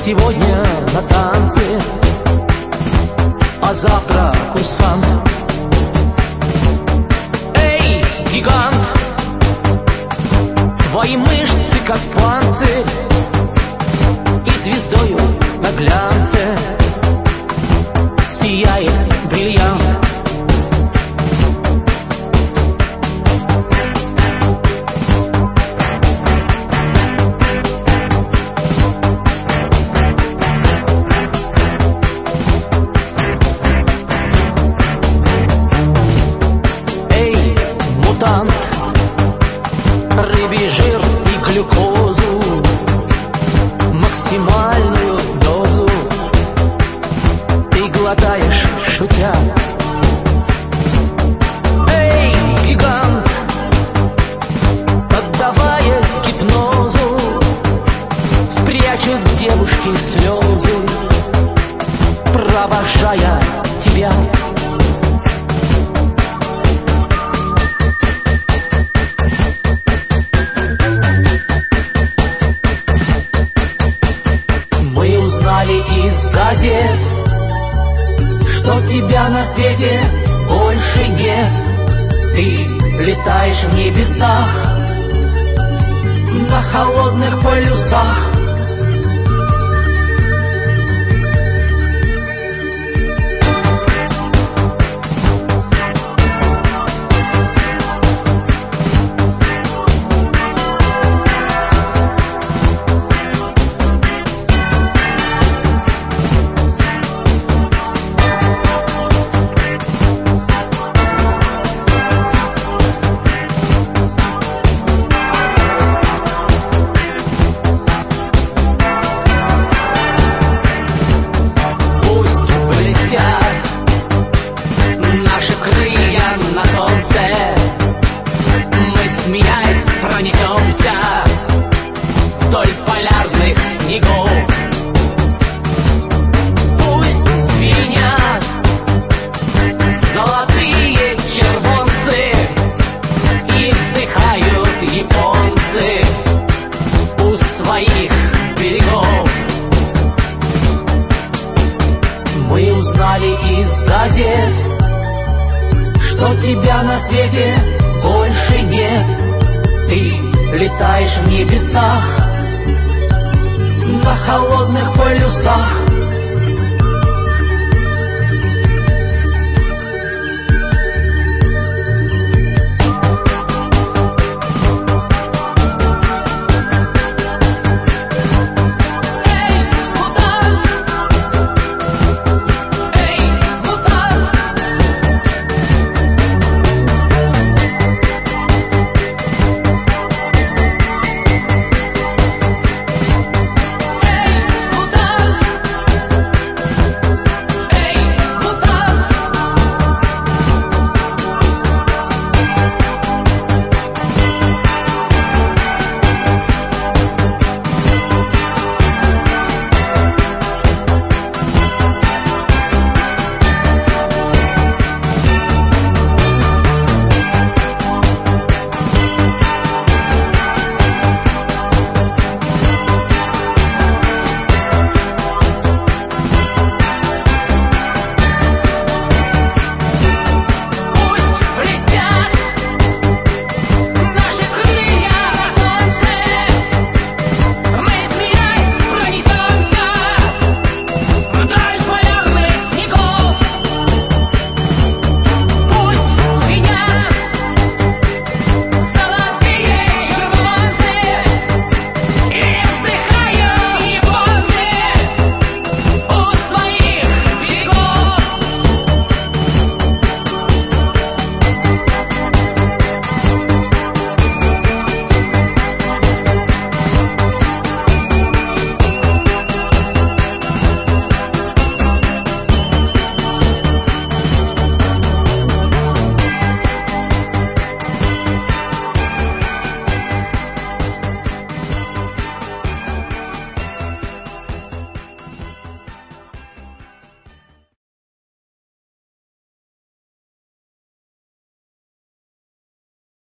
сегодня на танце, а завтра курсант. Эй, гигант, твои мышцы как панцирь, и звездою на глянце сияет бриллиант. Рыбий жир и глюкозу, максимальную дозу ты глотаешь, шутя. Эй, гигант, поддаваясь гипнозу, спрячут девушки слезы, провожая тебя. Мы узнали из газет, что тебя на свете больше нет. Ты летаешь в небесах на холодных полюсах. Пронесемся вдоль полярных снегов. Пусть звенят золотые червонцы и вздыхают японцы у своих берегов. Мы узнали из газет, что тебя на свете больше нет. Ты летаешь в небесах на холодных полюсах.